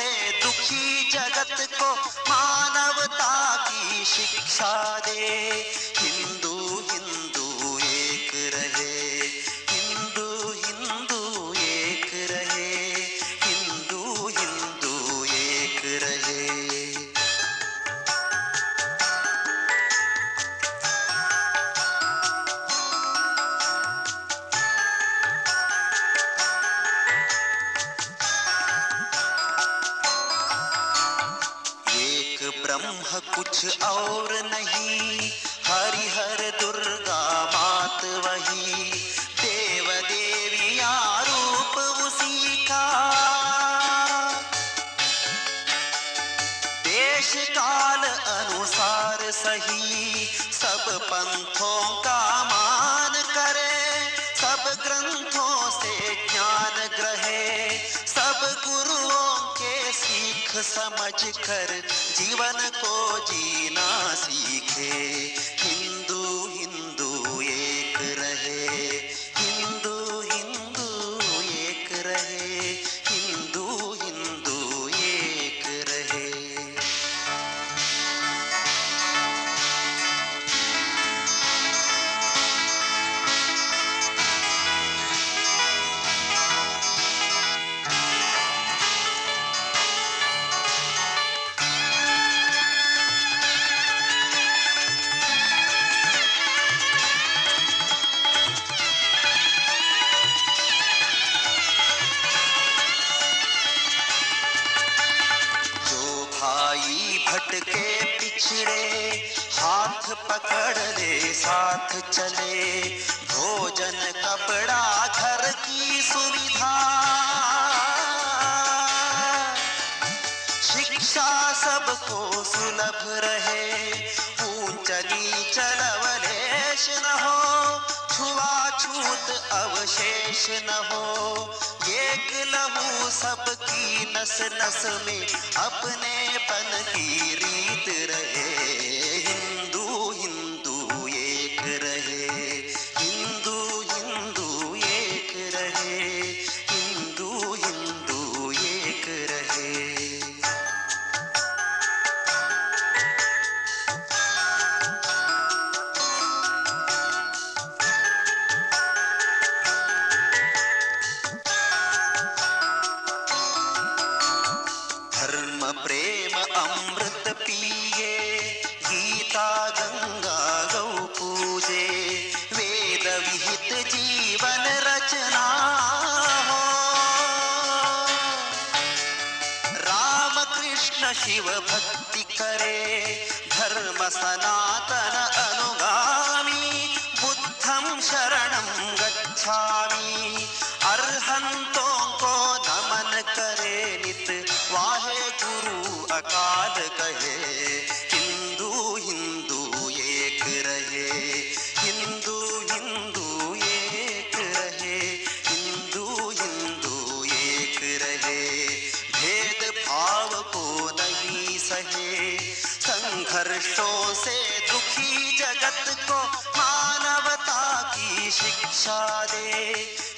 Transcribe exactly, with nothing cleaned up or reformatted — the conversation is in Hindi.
से दुखी जगत को मानवता की शिक्षा दे। हिंदू हिंदू एक रहे, हिंदू हिंदू एक रहे, हिंदू हिंदू एक रहे। ब्रह्म कुछ और नहीं, हरिहर दुर्गा मात वही, देव देविया रूप उसी का। देश काल अनुसार सही, सब पंथों का मान करे, सब ग्रंथों से ज्ञान ग्रहे, सब गुरुओं के सीख समझ कर जीवन को जीना सीखे। हिंदू हिंदू एक रहे, हिंदू हिंदू एक रहे, हिंदू हिंदू एक रहे। भटके पिछड़े हाथ पकड़ ले साथ चले, भोजन कपड़ा घर की सुविधा, शिक्षा सबको सुलभ रहे, ऊंच नीच लवलेश न हो, छुआछूत अवशेष न हो, एक लहू सबकी नस नस में अपनेपन की रीत रहे। हिंदू हिंदू एक रहे, हिंदू हिंदू एक रहे, हिंदू हिंदू एक रहे। धर्म प्रेम अमृत पिए, गीता गंगा गौ पूजे, वेद विहित जीवन रचना हो, राम कृष्ण शिव भक्ति करे, धर्म सनातन अनुगामी, बुद्धं शरणं गच्छामि, अरहंतों को नमन करे नित, वाहे गुरु अकाल कहे। हिंदू हिंदू एक रहे, हिंदू हिंदू एक रहे, हिंदू हिंदू एक रहे, भेद भाव को नहीं सहे, संघर्षों से दुखी जगत को मानवता की शिक्षा दे।